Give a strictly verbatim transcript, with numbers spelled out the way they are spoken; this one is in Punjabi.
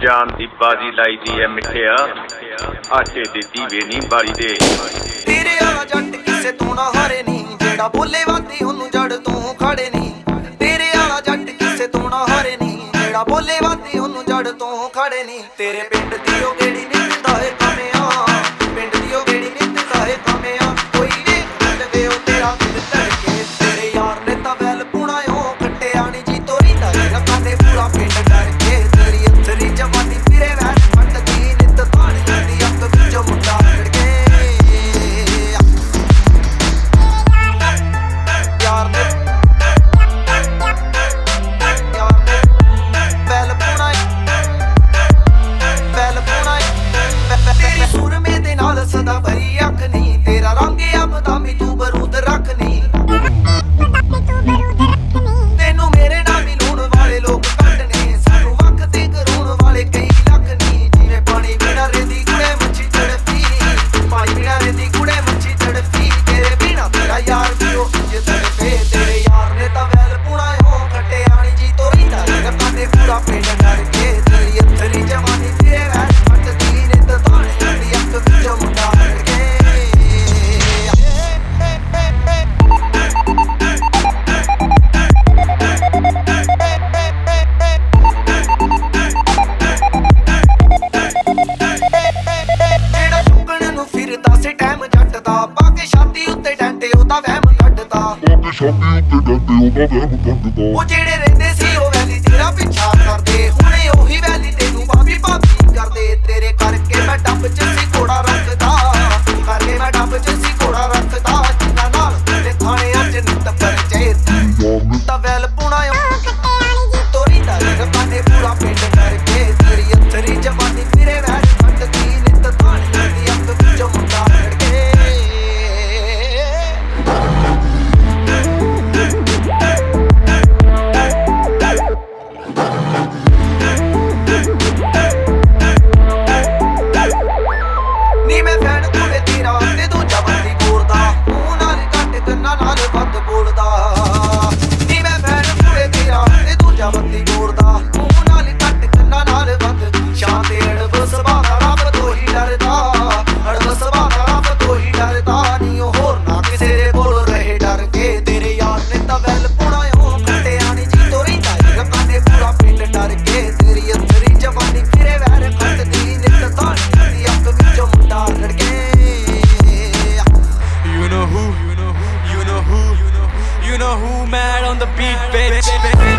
ਜਾਨ ਦੀ ਬਾਜੀ ਲਾਈ ਦੀ ਐ ਮਿੱਠਿਆ, ਆਟੇ ਦੇ ਦੀਵੇ ਨੀ ਬਾਰੀ ਦੇ। ਤੇਰੇ ਵਾਲਾ ਜੱਟ ਕਿਸੇ ਤੋਂ ਨਾ ਹਾਰੇ ਨੀ, ਜਿਹੜਾ ਬੋਲੇ ਵਾਦੀ ਉਹਨੂੰ ਜੜ ਤੋਂ ਖੜੇ ਨੀ। ਤੇਰੇ ਵਾਲਾ ਜੱਟ ਕਿਸੇ ਤੋਂ ਨਾ ਹਾਰੇ ਨੀ, ਜਿਹੜਾ ਬੋਲੇ ਵਾਦੀ ਉਹਨੂੰ ਜੜ ਤੋਂ ਖੜੇ ਨੀ। ਤੇਰੇ ਪਿੰਡ ਦੀ ਉਹ ਗੇੜੀ ਨਿੱਤਦਾ ਏ ਕਮਿਆ, ਪਿੰਡ ਦੀ ਉਹ ਗੇੜੀ ਨਿੱਤਦਾ ਏ ਕਮਿਆ। ਕੋਈ ਵੇਖ ਲਵੇ ਉਹ ਤੇਰਾ ਦਿਲ ਧੜਕੇ, ਤੇਰੇ ਯਾਰ ਨੇ ਤਾਂ ਵੈਲ ਪੁਣਾ ਉਹ ਕੱਟਿਆ ਨੀ ਜੀ ਤੋਰੀ ਦਾ ਰੱਖਾਂ ਤੇ ਪੂਰਾ ਪਿੰਡ ਡਰ ਕੇ। ਤੇਰੀ ਅੰਤਰੀ ਜਵਾਨੀ ਫਿਰੇ ਵੈਨ ਫਟਦੀ ਨਿੱਤ ਤਾਣੀ ਦੀ ਅੱਖ ਵਿੱਚ ਮੁੰਡਾ ਖੜ ਕੇ। ਯਾਰ ਨੇ ਯਾਰ ਨੇ ਵੈਲ ਪੁਣਾ ਵੈਲ ਪੁਣਾ ਤੇਰੀ ਸੂਰਮੇ ਦੇ ਨਾਲ ਸਦਾ ਭਰੀ ਅੱਖ ਨੀ, ਤੇਰਾ ਰੰਗ ਆ ਬਦਾਮੀ ਤੂੰ ਬਰੂਦ ਰੱਖ ਨੀ। ਤੈਨੂੰ ਮੇਰੇ ਨਾਲ ਮਿਲੂਣ ਵਾਲੇ ਲੋਕ ਘੱਟ ਨੇ, ਸਾਨੂੰ ਵੱਖ ਤੇ ਕਰੂਣ ਵਾਲੇ ਕਈ ਲੱਖ ਨੀ। ਜਿਵੇਂ ਪਾਣੀ ਬਿਨਾਂ ਰਹਿੰਦੀ ਕੁੜੇ ਮੱਛੀ ਤੜਫੀ, ਪਾਣੀ ਬਿਨਾਂ ਰਹਿੰਦੀ ਕੁੜੇ ਮੱਛੀ ਤੜਫੀ। ਤੇਰੇ ਬਿਨਾਂ ਤੇਰਾ ਯਾਰ ਵੀ ਉਹ ਜੇ ਤੜਫੇ, ਤੇਰੇ ਯਾਰ ਨੇ ਤਾਂ ਵੈਲ ਪੁਣਾ ਉਹ ਕੱਟਿਆ ਨੀ ਜੀ ਤੋਰੀ ਦਾ ਰੱਖਾਂ ਤੇ ਪੂਰਾ ਪਿੰਡ ਡਰ ਕੇ। ਤੇਰੀ ਅੰਤਰੀ ਜਵਾਨੀ ਫਿਰੇ ਵੈਨ ਫਟਦੀ ਨਿੱਤ ਤਾਣੀ ਦੀ ਅੱਖ ਵਿੱਚ ਮੁੰਡਾ ਖੜ ਕੇ। ਜਿਹੜਾ ਚੁੱਕਣ ਨੂੰ ਫਿਰਦਾ ਸੇ ਟਾਈਮ ਜੱਟ ਦਾ, ਪਾ ਕੇ ਛਾਤੀ ਉੱਤੇ ਡੰਡੇ ਉਹਦਾ ਵਹਿਮ ਕੱਢਦਾ। ਉਹ ਜਿਹੜੇ ਰਹਿੰਦੇ ਸੀ ਉਹ ਵੈਲੀ ਤੇਰਾ ਪਿੱਛਾ ਕਰਦੇ, ਹੁਣੇ ਉਹੀ ਵੈਲੀ ਤੈਨੂੰ ਭਾਬੀ ਭਾਬੀ ਕਰਦੇ। ਤੇਰੇ ਕਰਕੇ ਮੈਂ ਡੱਬ ਚ ਸੀ ਘੋੜਾ ਰੱਖਦਾ, ਕਰਕੇ ਮੈਂ ਡੱਬ ਚ ਸੀ ਘੋੜਾ ਰੱਖਦਾ। ਜਿਨ੍ਹਾਂ ਨਾਲ ਤੇ ਥਾਣੇ ਅੱਜ ਨਿੱਤ ਪਰਚੇ, ਤਾਂ ਵੈਲ ਪੁਣਾ ਤੋਰੀ ਦਾ ਰੱਖਾਂ ਤੇ ਪੂਰਾ ਪਿੰਡ ਡਰ ਕੇ। ਤੇਰੀ ਅੰਤਰੀ ਜਵਾਨੀ ਫਿਰੇ ਵੈਨ ਫਟਦੀ ਨਿੱਤ ਤਾਣੀ ਦੀ ਅੱਖ ਵਿੱਚ ਮੁੰਡਾ ਖੜ ਕੇ। ਨੀ ਮੈਂ ਫੈਨ ਕੁੜੇ ਤੇਰਾ ਤੇ ਦੂਜਾ ਬੰਦੀ ਬੋਲਦਾ, ਮੂੰਹ ਨਾਲ ਘੱਟ ਕੰਨਾਂ ਨਾਲ ਵੱਧ ਬੋਲਦਾ। ਨੀ ਮੈਂ ਫੈਨ ਕੁੜੇ ਤੇਰਾ ਤੇ ਦੂਜਾ ਬੰਦੀ ਬੋਲਦਾ, ਮੂੰਹ ਨਾਲ ਘੱਟ ਕੰਨਾਂ ਨਾਲ ਵੱਧ। ਸ਼ਾਨ ਤੇ ਅੜਬ ਸੁਭਾਅ ਦਾ ਰੱਬ ਤੋਂ ਹੀ ਡਰਦਾ, ਅੜਬ ਸੁਭਾਅ ਦਾ ਰੱਬ ਤੋਂ ਹੀ ਡਰਦਾ। ਨੀ ਉਹ ਹੋਰ ਨਾ ਕਿਸੇ ਦੇ ਕੋਲ ਰਹੇ ਡਰ ਕੇ। ਤੇਰੇ ਯਾਰ ਨੇ ਤਾਂ ਵੈਲ ਪੁਣਾ ਉਹ ਕੱਟਿਆ ਨੀ ਜੀ ਤੋਰੀ ਦਾ ਰੱਖਾਂ ਤੇ ਪੂਰਾ ਪਿੰਡ ਡਰ ਕੇ। ਤੇਰੀ ਅੰਤਰੀ ਜਵਾਨੀ ਫਿਰੇ ਵੈਰ ਖੱਟਦੀ ਨਿੱਤ ਤਾਣੀ ਦੀ ਅੱਖ ਵਿੱਚੋਂ ਮੁੰਡਾ ਖੜ ਕੇ। You know who, you know who, you know who, you know who mad on the beat, bitch.